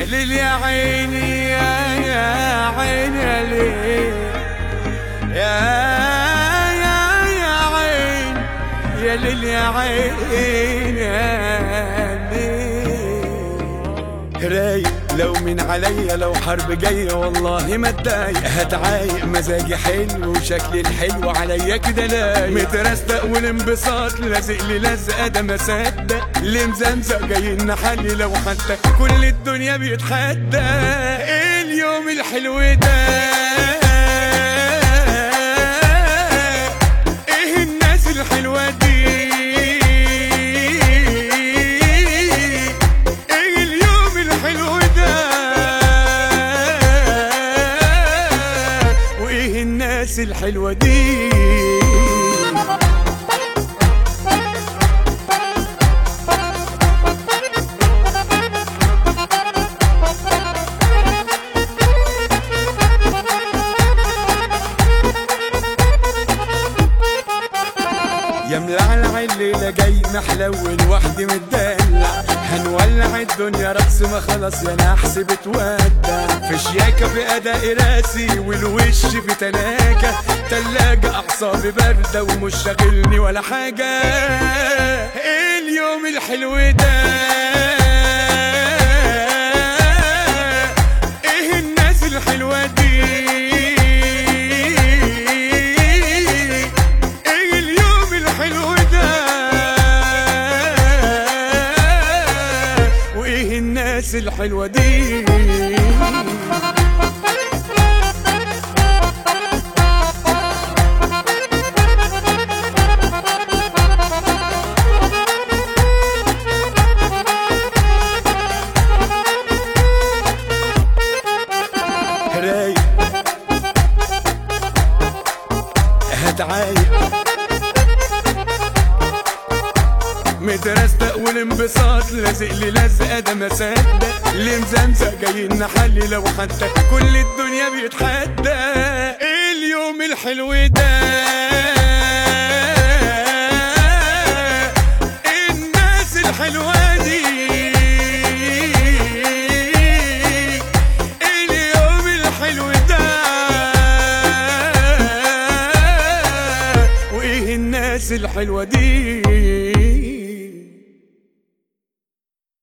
ليل يا عيني يا عيني يا ليل يا عين يا ليل يا عين يا ليل. رايق لو من عليا لو حرب جاية والله ما اتضايق، هتعايق مزاجي حلو وشكلي الحلو عليا كده لايق، مترستق والانبساط لازق لي لزقه ده ما صدق، اللي مزمزق جايين نحلي لو حتى كل الدنيا بيتحدى. ايه اليوم الحلو ده، ايه الناس الحلوه دي، ايه اليوم الحلو ده، وايه الناس الحلوه دي. يا ملعلع الليلة جاي محلول وحدي متدلع، هنولع الدنيا رقص ما خلاص يا نحس بتودع، في شياكة في أداء راسي والوش في تلاجة أعصابي باردة ومش شاغلني ولا حاجة. إيه اليوم الحلو ده، إيه الناس الحلوة دي، الناس الحلوة دي. رايق هتعايق مترستق والانبساط لازق لي لزقه ده ما صدق، اللي مزمزق جايين نحلي لو حتى كل الدنيا بيتحدى. ايه اليوم الحلو ده، ايه الناس الحلوه دي، ايه اليوم الحلو ده، وايه الناس الحلوه دي.